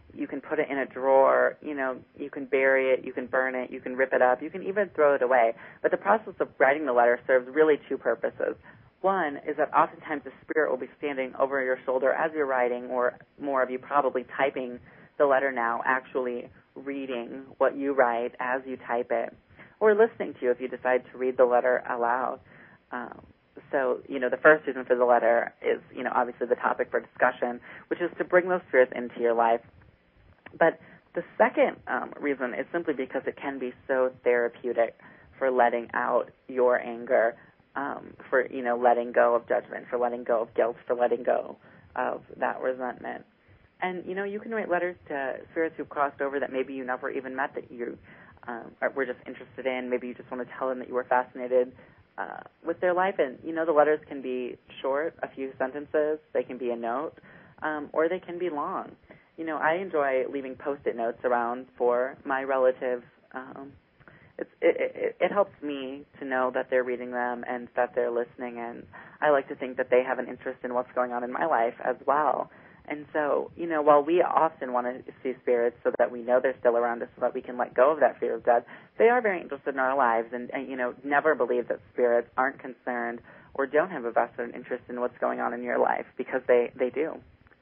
You can put it in a drawer. You know, you can bury it. You can burn it. You can rip it up. You can even throw it away. But the process of writing the letter serves really two purposes. One is that oftentimes the Spirit will be standing over your shoulder as you're writing, or more of you probably typing the letter now, actually reading what you write as you type it, or listening to you if you decide to read the letter aloud. Um, so, you know, the first reason for the letter is, you know, obviously the topic for discussion, which is to bring those spirits into your life. But the second um, reason is simply because it can be so therapeutic for letting out your anger, um, for, you know, letting go of judgment, for letting go of guilt, for letting go of that resentment. And, you know, you can write letters to spirits who've crossed over that maybe you never even met, that you um, were just interested in. Maybe you just want to tell them that you were fascinated uh, with their life. And, you know, the letters can be short, a few sentences. They can be a note, um, or they can be long. You know, I enjoy leaving Post-it notes around for my relatives. Um, it's, it, it, it helps me to know that they're reading them and that they're listening. And I like to think that they have an interest in what's going on in my life as well. And so, you know, while we often want to see spirits so that we know they're still around us, so that we can let go of that fear of death, they are very interested in our lives. And, and you know, never believe that spirits aren't concerned or don't have a vested interest in what's going on in your life, because they, they do.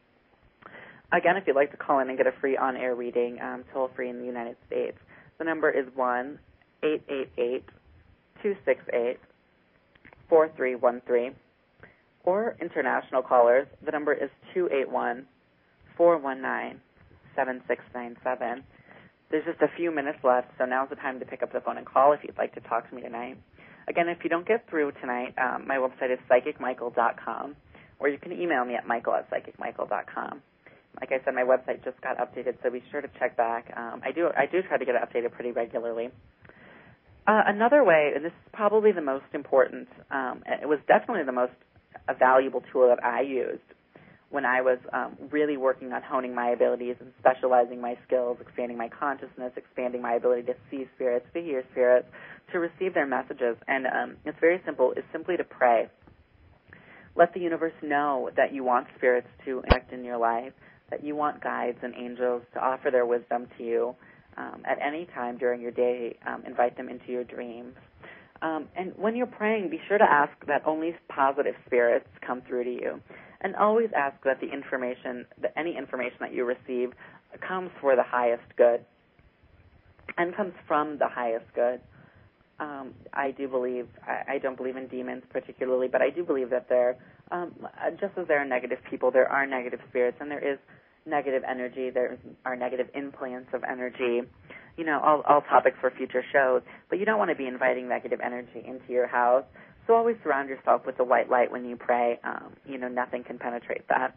Again, if you'd like to call in and get a free on-air reading, um, toll-free in the United States, the number is one eight eight eight, two six eight, four three one three. Or international callers, the number is two eight one, four one nine, seven six nine seven. There's just a few minutes left, so now's the time to pick up the phone and call if you'd like to talk to me tonight. Again, if you don't get through tonight, um, my website is psychic michael dot com, or you can email me at michael at psychic michael dot com. Like I said, my website just got updated, so be sure to check back. Um, I do I do try to get it updated pretty regularly. Uh, another way, and this is probably the most important, um, it was definitely the most a valuable tool that I used when I was um, really working on honing my abilities and specializing my skills, expanding my consciousness, expanding my ability to see spirits, to hear spirits, to receive their messages. And um, it's very simple. It's simply to pray. Let the universe know that you want spirits to act in your life, that you want guides and angels to offer their wisdom to you um, at any time during your day. Um, invite them into your dreams. Um, and when you're praying, be sure to ask that only positive spirits come through to you. And always ask that the information, that any information that you receive comes for the highest good and comes from the highest good. Um, I do believe, I, I don't believe in demons particularly, but I do believe that there, um, just as there are negative people, there are negative spirits, and there is negative energy, there are negative implants of energy. You know, all, all topics for future shows, but you don't want to be inviting negative energy into your house. So always surround yourself with the white light when you pray. Um, you know, nothing can penetrate that.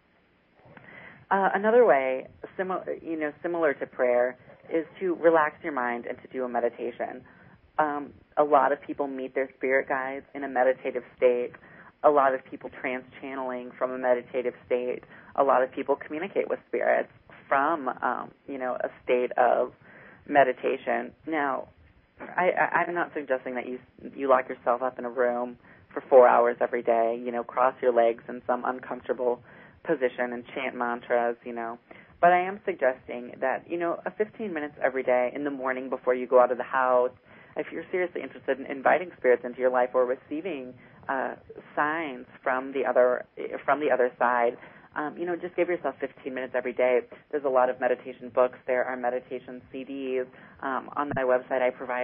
Uh, another way, similar, you know, similar to prayer, is to relax your mind and to do a meditation. Um, a lot of people meet their spirit guides in a meditative state. A lot of people trans-channeling from a meditative state. A lot of people communicate with spirits from, um, you know, a state of meditation. Now, I, I, I'm not suggesting that you you lock yourself up in a room for four hours every day, you know, cross your legs in some uncomfortable position and chant mantras, you know. But I am suggesting that, you know, a fifteen minutes every day in the morning before you go out of the house, if you're seriously interested in inviting spirits into your life or receiving uh, signs from the other from the other side, Um, you know, just give yourself fifteen minutes every day. There's a lot of meditation books. There are meditation C Ds. Um, on my website, I provide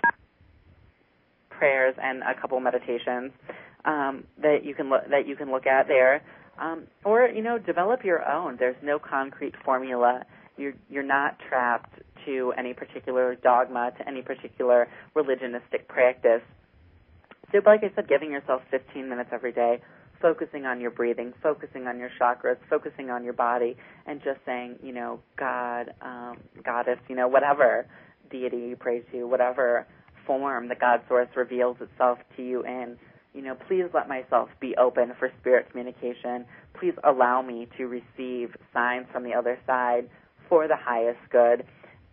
prayers and a couple meditations um, that you can look that you can look at there. Um, or, you know, develop your own. There's no concrete formula. You're, you're not trapped to any particular dogma, to any particular religionistic practice. So, like I said, giving yourself fifteen minutes every day, focusing on your breathing, focusing on your chakras, focusing on your body, and just saying, you know, God, um, Goddess, you know, whatever deity you pray to, whatever form the God Source reveals itself to you in, you know, please let myself be open for spirit communication. Please allow me to receive signs from the other side for the highest good.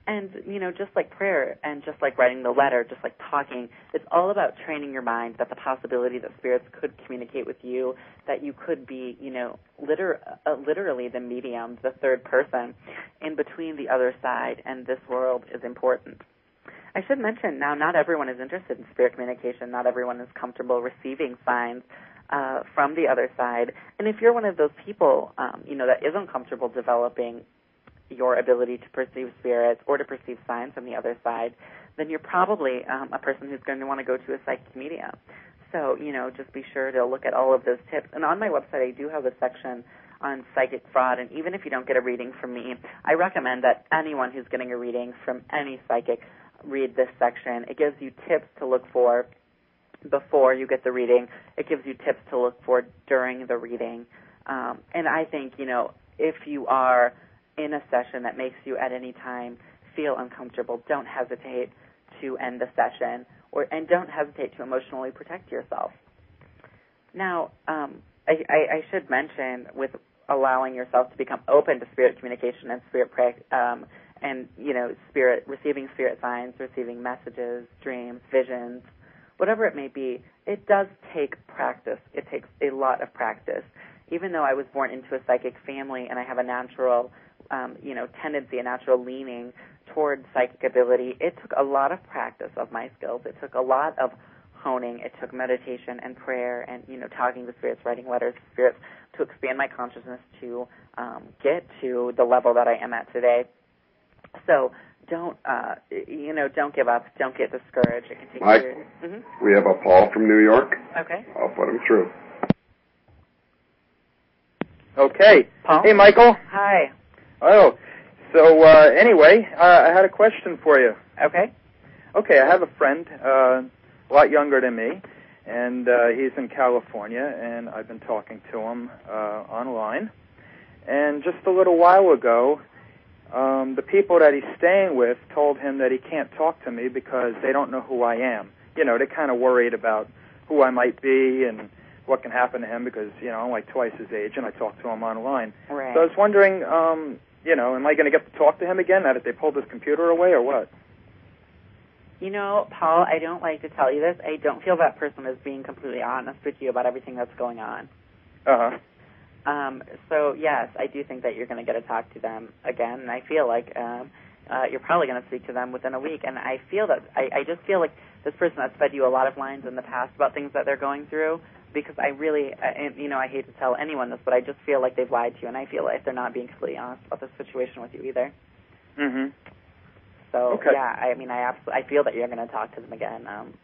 And, you know, just like prayer and just like writing the letter, just like talking, it's all about training your mind that the possibility that spirits could communicate with you, that you could be, you know, liter- uh, literally the medium, the third person in between the other side and this world is important. I should mention now, not everyone is interested in spirit communication. Not everyone is comfortable receiving signs uh, from the other side. And if you're one of those people, um, you know, that isn't comfortable developing your ability to perceive spirits or to perceive signs from the other side, then you're probably um, a person who's going to want to go to a psychic medium. So, you know, just be sure to look at all of those tips. And on my website, I do have a section on psychic fraud, and even if you don't get a reading from me, I recommend that anyone who's getting a reading from any psychic read this section. It gives you tips to look for before you get the reading. It gives you tips to look for during the reading. Um, and I think, you know, if you are in a session that makes you at any time feel uncomfortable, don't hesitate to end the session, or and don't hesitate to emotionally protect yourself. Now, um, I, I, I should mention, with allowing yourself to become open to spirit communication and spirit pra- um, and you know, spirit receiving spirit signs, receiving messages, dreams, visions, whatever it may be, it does take practice. It takes a lot of practice. Even though I was born into a psychic family and I have a natural Um, you know, tendency, a natural leaning towards psychic ability, it took a lot of practice of my skills. It took a lot of honing. It took meditation and prayer and, you know, talking to spirits, writing letters to spirits to expand my consciousness to um, get to the level that I am at today. So don't, uh, you know, don't give up. Don't get discouraged. It can take Mike, years. Mm-hmm. We have a Paul from New York. Okay. I'll put him through. Okay. Paul? Hey, Michael. Hi. Oh, so uh, anyway, uh, I had a question for you. Okay. Okay, I have a friend uh, a lot younger than me, and uh, he's in California, and I've been talking to him uh, online. And just a little while ago, um, the people that he's staying with told him that he can't talk to me because they don't know who I am. You know, they're kind of worried about who I might be and what can happen to him because, you know, I'm like twice his age, and I talk to him online. Right. So I was wondering, um, you know, am I going to get to talk to him again now that they pulled his computer away, or what? You know, Paul, I don't like to tell you this. I don't feel that person is being completely honest with you about everything that's going on. Uh-huh. Um, so, yes, I do think that you're going to get to talk to them again, and I feel like um, uh, you're probably going to speak to them within a week. And I feel that, I, I just feel like this person has fed you a lot of lines in the past about things that they're going through, because I really, uh, and, you know, I hate to tell anyone this, but I just feel like they've lied to you, and I feel like they're not being completely honest about the situation with you either. Mm-hmm. So, okay. yeah, I mean, I absolutely, I feel that you're going to talk to them again. Um,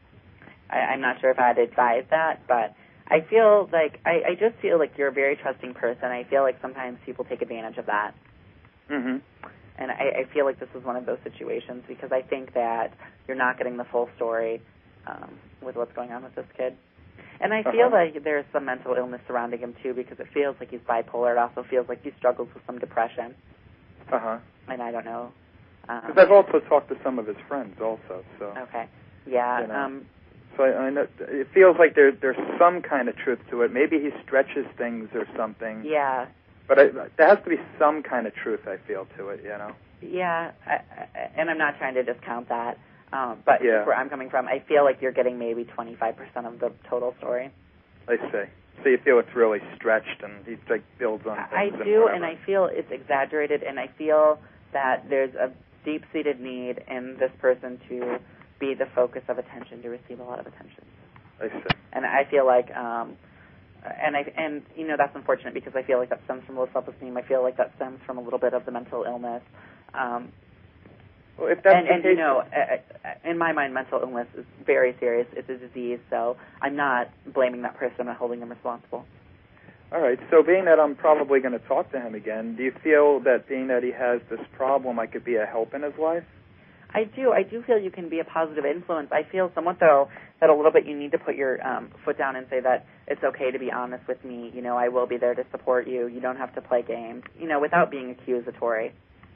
I, I'm not sure if I'd advise that, but I feel like, I, I just feel like you're a very trusting person. I feel like sometimes people take advantage of that. Mm-hmm. And I, I feel like this is one of those situations, because I think that you're not getting the full story um, with what's going on with this kid. And I feel uh-huh. like there's some mental illness surrounding him, too, because it feels like he's bipolar. It also feels like he struggles with some depression. Uh-huh. And I don't know. Because Um, I've also talked to some of his friends also, so. Okay. Yeah. You know. Um, so I, I know it feels like there there's some kind of truth to it. Maybe he stretches things or something. yeah. But I, there has to be some kind of truth, I feel, to it, you know. Yeah. I, I, and I'm not trying to discount that. Um, but yeah. just where I'm coming from, I feel like you're getting maybe twenty-five percent of the total story. I see. So you feel it's really stretched and he like builds on things. I and do, whatever. and I feel it's exaggerated, and I feel that there's a deep-seated need in this person to be the focus of attention, to receive a lot of attention. I see. And I feel like, um, and I, and you know, that's unfortunate, because I feel like that stems from low self-esteem. I feel like that stems from a little bit of the mental illness. Um, Well, if that's and, the and case, you know, in my mind, mental illness is very serious. It's a disease, so I'm not blaming that person. I'm not holding them responsible. all right. So being that I'm probably going to talk to him again, do you feel that being that he has this problem, I could be a help in his life? I do. I do feel you can be a positive influence. I feel somewhat, though, that a little bit you need to put your um, foot down and say that it's okay to be honest with me. You know, I will be there to support you. You don't have to play games, you know, without being accusatory.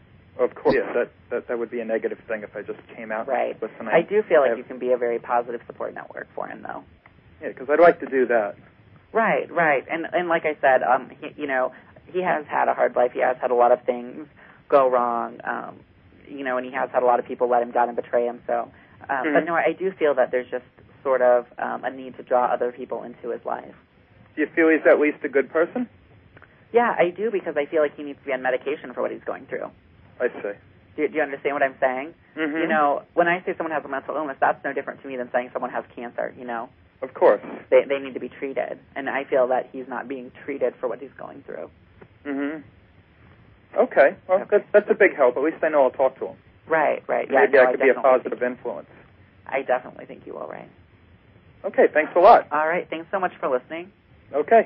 Of course. Yeah, that, that, that would be a negative thing if I just came out right. and listened. I do feel like have, you can be a very positive support network for him, though. Yeah, because I'd like to do that. Right, right. And, and like I said, um, he, you know, he has had a hard life. He has had a lot of things go wrong. Um, you know, and he has had a lot of people let him down and betray him. So, um, mm-hmm. but no, I do feel that there's just sort of um, a need to draw other people into his life. Do you feel he's at least a good person? Yeah, I do, because I feel like he needs to be on medication for what he's going through. I see. Do you, do you understand what I'm saying? Mm-hmm. You know, when I say someone has a mental illness, that's no different to me than saying someone has cancer, you know? Of course. They they need to be treated, and I feel that he's not being treated for what he's going through. Mm-hmm. Okay. Well, okay. That's, that's a big help. At least I know I'll talk to him. Right, right. Yeah, Maybe no, I could I be a positive influence. I definitely think you will, right? Okay, thanks a lot. All right, thanks so much for listening. Okay.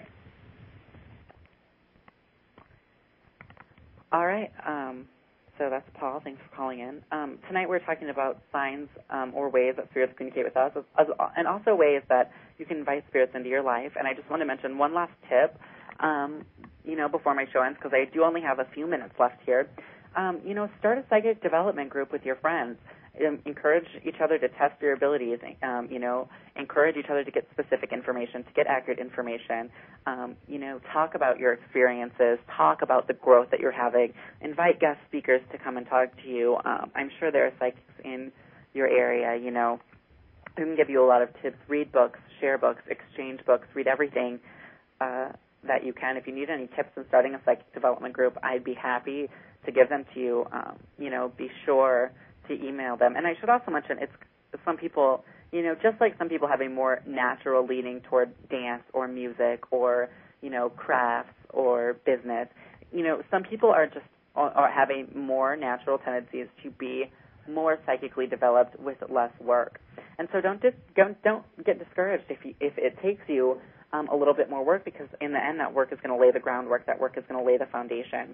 All right, um, so that's Paul. Thanks for calling in. Um, tonight we're talking about signs um, or ways that spirits communicate with us, as, as, and also ways that you can invite spirits into your life. And I just want to mention one last tip, um, you know, before my show ends, because I do only have a few minutes left here. Um, you know, start a psychic development group with your friends. Um, encourage each other to test your abilities, um, you know, encourage each other to get specific information, to get accurate information, um, you know, talk about your experiences, talk about the growth that you're having, invite guest speakers to come and talk to you. Um, I'm sure there are psychics in your area, you know, who can give you a lot of tips. Read books, share books, exchange books, read everything uh, that you can. If you need any tips in starting a psychic development group, I'd be happy to give them to you. Um, you know, be sure to email them. And I should also mention, it's some people, you know, just like some people have a more natural leaning toward dance or music or, you know, crafts or business, you know, some people are just are having more natural tendencies to be more psychically developed with less work. And so don't just don't, don't get discouraged if you, if it takes you um, a little bit more work, because in the end that work is going to lay the groundwork, that work is going to lay the foundation.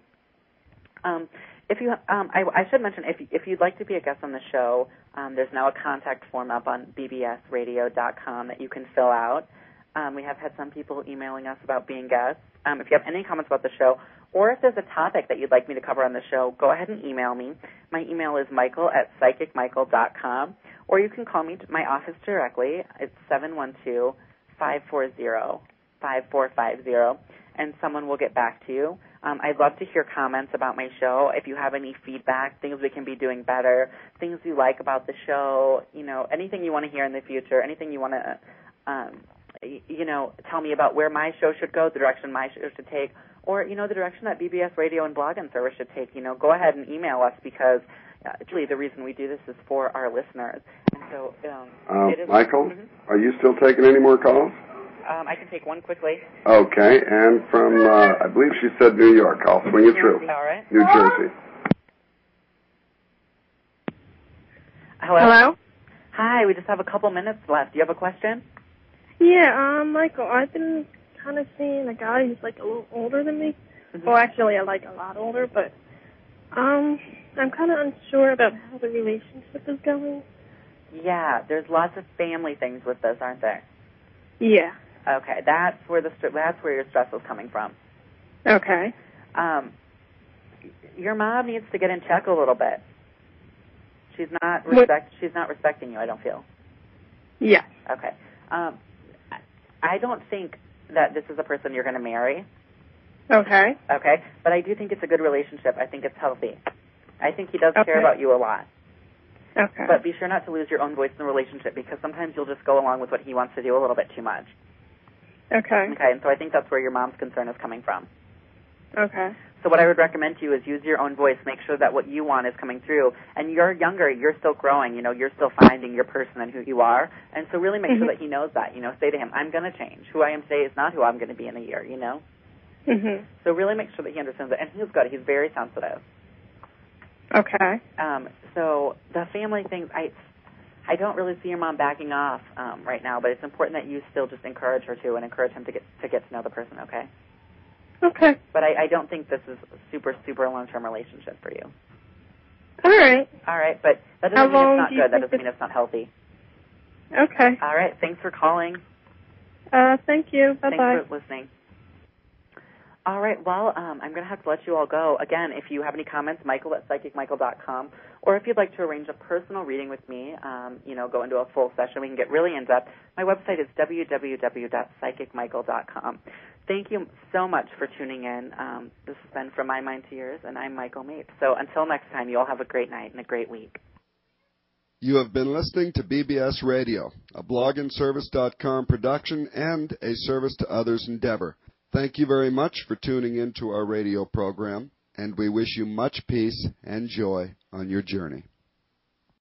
Um, if you, um, I, I should mention, if if you'd like to be a guest on the show, um, there's now a contact form up on b b s radio dot com that you can fill out. Um, we have had some people emailing us about being guests. Um, if you have any comments about the show, or if there's a topic that you'd like me to cover on the show, go ahead and email me. My email is michael at psychic michael dot com, or you can call me to my office directly. It's seven one two, five four zero, five four five zero, and someone will get back to you. Um, I'd love to hear comments about my show. If you have any feedback, things we can be doing better, things you like about the show, you know, anything you want to hear in the future, anything you want to, um, you know, tell me about where my show should go, the direction my show should take, or, you know, the direction that B B S Radio and Blog and Service should take. You know, go ahead and email us, because uh, actually the reason we do this is for our listeners. And so, um, uh, it is, Michael, mm-hmm. Are you still taking any more calls? Um, I can take one quickly. Okay, and from, uh, I believe she said New York. I'll swing it through. All right. New Jersey. Hello? Hello? Hi, we just have a couple minutes left. Do you have a question? Yeah, um, Michael, I've been kind of seeing a guy who's, like, a little older than me. Mm-hmm. Well, actually, like, a lot older, but, um, I'm kind of unsure about how the relationship is going. Yeah, there's lots of family things with this, aren't there? Yeah. Okay, that's where the that's where your stress is coming from. Okay. Um, your mom needs to get in check a little bit. She's not respect. What? She's not respecting you, I don't feel. Yeah. Okay. Um, I don't think that this is a person you're going to marry. Okay. Okay, but I do think it's a good relationship. I think it's healthy. I think he does okay. care about you a lot. Okay. But be sure not to lose your own voice in the relationship, because sometimes you'll just go along with what he wants to do a little bit too much. Okay. Okay, and so I think that's where your mom's concern is coming from. Okay. So what I would recommend to you is use your own voice. Make sure that what you want is coming through. And you're younger. You're still growing. You know, you're still finding your person and who you are. And so really make mm-hmm. sure that he knows that. You know, say to him, I'm going to change. Who I am today is not who I'm going to be in a year, you know? Mm-hmm. So really make sure that he understands that. And he's good. He's very sensitive. Okay. Um, so the family things, I I don't really see your mom backing off um, right now, but it's important that you still just encourage her to and encourage him to get to get to know the person, okay? Okay. But I, I don't think this is a super, super long-term relationship for you. All right. All right, but that doesn't How mean long it's not do you good. That think doesn't mean it's not healthy. Okay. All right, thanks for calling. Uh, thank you. Bye-bye. Thanks for listening. All right. Well, um, I'm going to have to let you all go. Again, if you have any comments, Michael at psychic michael dot com, or if you'd like to arrange a personal reading with me, um, you know, go into a full session, we can get really in-depth. My website is w w w dot psychic michael dot com. Thank you so much for tuning in. Um, this has been From My Mind to Yours, and I'm Michael Mapes. So until next time, you all have a great night and a great week. You have been listening to B B S Radio, a blog and service dot com production and a service to others endeavor. Thank you very much for tuning in to our radio program, and we wish you much peace and joy on your journey.